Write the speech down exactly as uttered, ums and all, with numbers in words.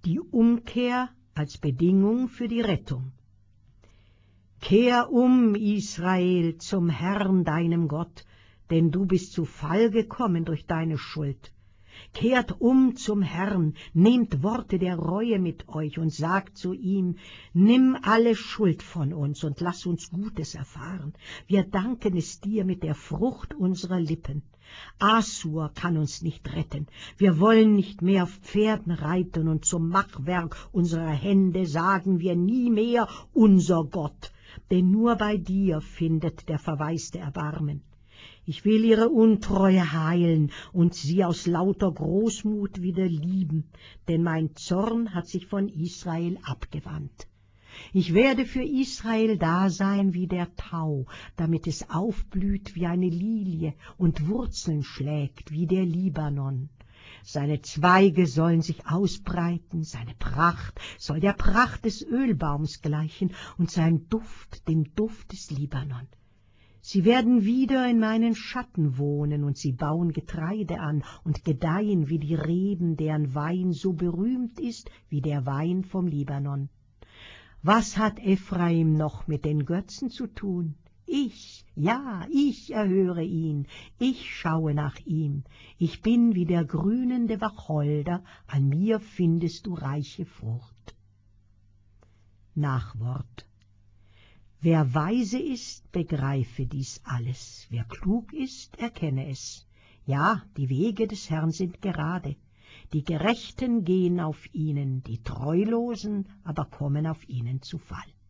Die Umkehr als Bedingung für die Rettung. Kehr um, Israel, zum Herrn, deinem Gott, denn du bist zu Fall gekommen durch deine Schuld. Kehrt um zum Herrn, nehmt Worte der Reue mit euch und sagt zu ihm, nimm alle Schuld von uns und lass uns Gutes erfahren. Wir danken es dir mit der Frucht unserer Lippen. Assur kann uns nicht retten. Wir wollen nicht mehr auf Pferden reiten und zum Machwerk unserer Hände sagen wir nie mehr unser Gott, denn nur bei dir findet der Verwaiste Erbarmen. Ich will ihre Untreue heilen und sie aus lauter Großmut wieder lieben, denn mein Zorn hat sich von Israel abgewandt. Ich werde für Israel da sein wie der Tau, damit es aufblüht wie eine Lilie und Wurzeln schlägt wie der Libanon. Seine Zweige sollen sich ausbreiten, seine Pracht soll der Pracht des Ölbaums gleichen und sein Duft dem Duft des Libanon. Sie werden wieder in meinen Schatten wohnen, und sie bauen Getreide an und gedeihen wie die Reben, deren Wein so berühmt ist wie der Wein vom Libanon. Was hat Ephraim noch mit den Götzen zu tun? Ich, ja, ich erhöre ihn, ich schaue nach ihm. Ich bin wie der grünende Wacholder, an mir findest du reiche Frucht. Nachwort. Wer weise ist, begreife dies alles. Wer klug ist, erkenne es. Ja, die Wege des Herrn sind gerade. Die Gerechten gehen auf ihnen, die Treulosen aber kommen auf ihnen zu Fall.